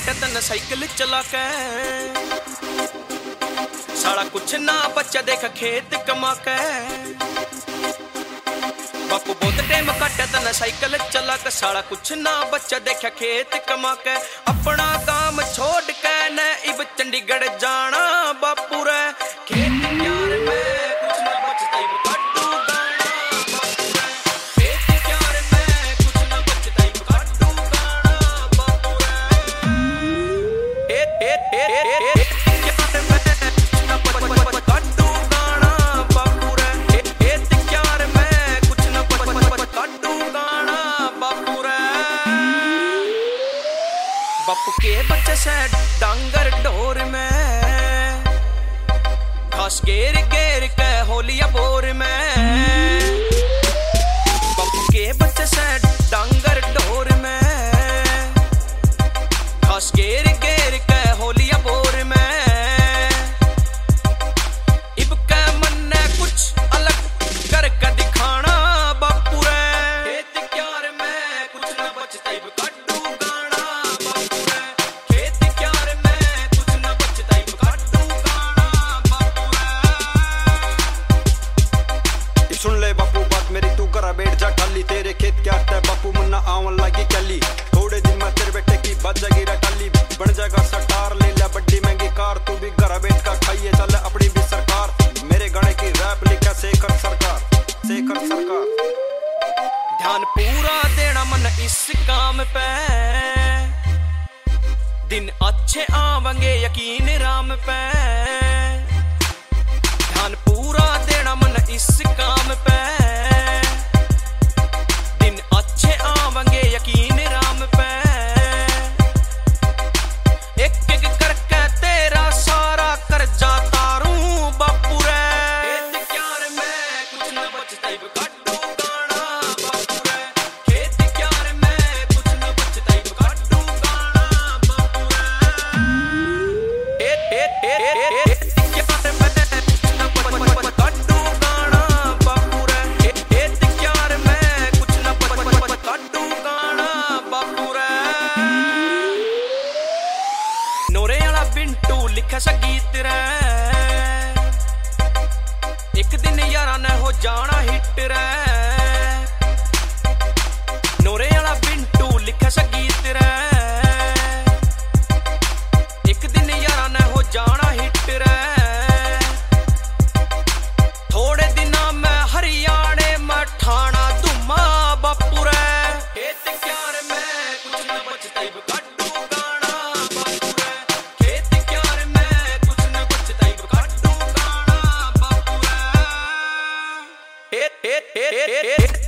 काटे तन साइकिल चला के। साला कुछ ना बच्चा देख खेत कमा के। बापू बहुत टाइम काटे तन साइकिल चला के। साला कुछ ना बच्चा देख खेत कमा के। अपना काम छोड़ के न इब चंडीगढ़ जाना बापू रे। खेत प्यार में कुछ ना बचता इब काटू गाना बापू रे। खेत प्यार में कुछ ना बचता इब काटू गाना बापू रे। बापू के बच्चे से डांगर डोर में घास घेर घेर के होलिया बोर में। बापू के बच्चे से डांगर डोर में घास घेर घेर के होलिया बोर में। इब के मन ने कुछ अलग करके दिखाना बापू रे। खेत क्यार में कुछ न बचता इब काटू गाना बापू रे। खेत क्यार में कुछ न बचता इब काटू गाना बापू रे। सुन ले बापू बात मेरी, तू करा बैठ जा टाली। तेरे खेत क्या है बापू मुन्ना आवन लगी कैली। थोड़े दिन में तेरे बेटे की बात जागी टाली। बन जाएगा सटार ले लिया बड्डी महंगी कार। तू भी घरा बैठ का खाइए चल अपनी भी सरकार। मेरे गाने की रैप लिखा शेखर सरकार, शेखर सरकार। ध्यान पूरा देना मन इस काम पे। दिन अच्छे आवेंगे यकीन राम पे। ध्यान पूरा देना मन इस काम पे। दिन अच्छे आवेंगे यकीन राम पे। एक एक करके तेरा सारा कर्जा तारूं बापू रे। खेत क्यार में कुछ न बचता इब काटू गाना बापू रे। खेत क्यार में कुछ न बचता इब काटू गाना बापू रे। खेत क्यार में कुछ न बचता काटू गाना बापू रे। खेत क्यार में कुछ न बचता काटू गाना बापू रे। नोरे वाला बिंटू लिखा सा गीत रे। एक दिन यारा ने हो जाना हिट रे। नोरे वाला बिंटू लिखा सा गीत रे। एक दिन यारा ने हो जाना हिट रे। थोड़े दिना में हरियाणे में ठाना धुमा बापू रे। खेत क्यार में कुछ न बचता इब काटू गाना बापू रे। खेत क्यार में कुछ न बचता इब काटू गाना बापू रे।